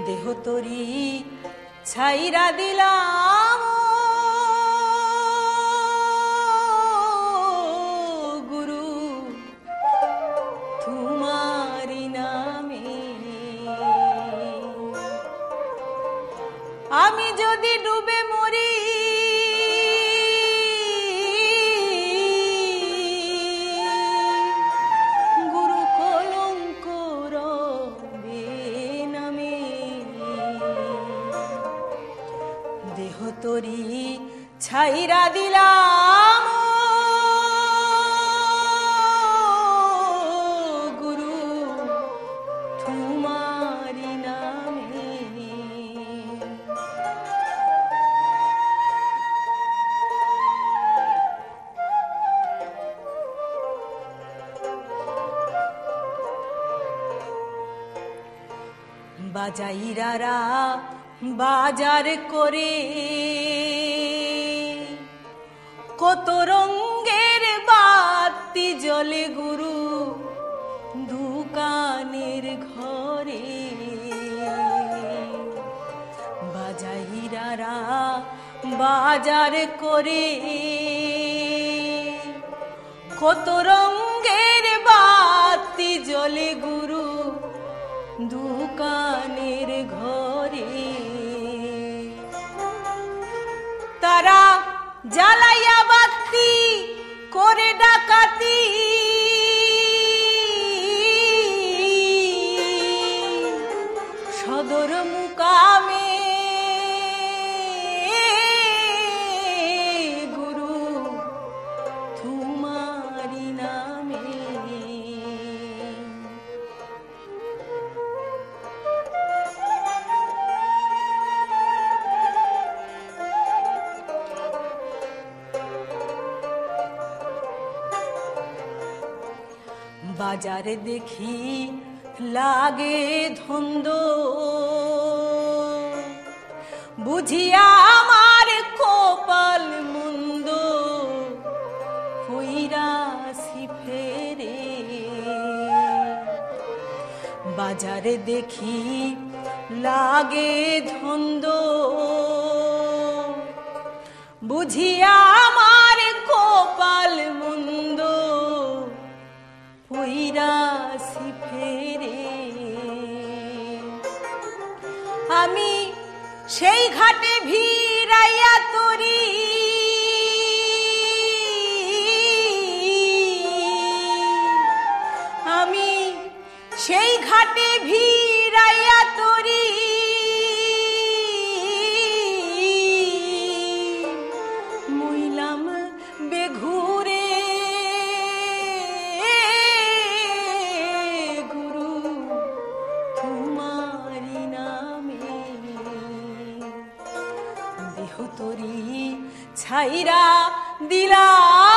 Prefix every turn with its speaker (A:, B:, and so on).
A: দেহ তরি ছাইরা দিলাম গুরু তোমারি নামে। আমি যদি ডুবে মরি গুরু কলঙ্ক রবে নামে। দেহ তরি ছাইরা দিলাম গুরু তোমারি নামে। বাজাইরারা বাজার করে কত রঙের বাতি জ্বলে গুরু দোকানের ঘরে। বাজাইরারা বাজার করে কত রঙের বাতি জ্বলে গুরু দোকানের ঘরে। তারা জ্বালাইয়া বাতি করে ডাকাতি সদর মুকামে গুরু তোমারি নামে। বাজারে দেখি লাগে ধন্দ বুঝিয়া আমার কপাল মন্দ হইরাছি ফেরে। বাজারে দেখি লাগে ধন্দ বুঝিয়া আমার কপাল মন্দ হইরাছি ফেরে। আমি সেই ঘাটে ভিড়াইয়া তরি আমি সেই ঘাটে ভিড়াইয়া তরি মুইলাম বেঘুরে গুরু তোমারি নামে। দেহ তরি ছাইরা দিলাম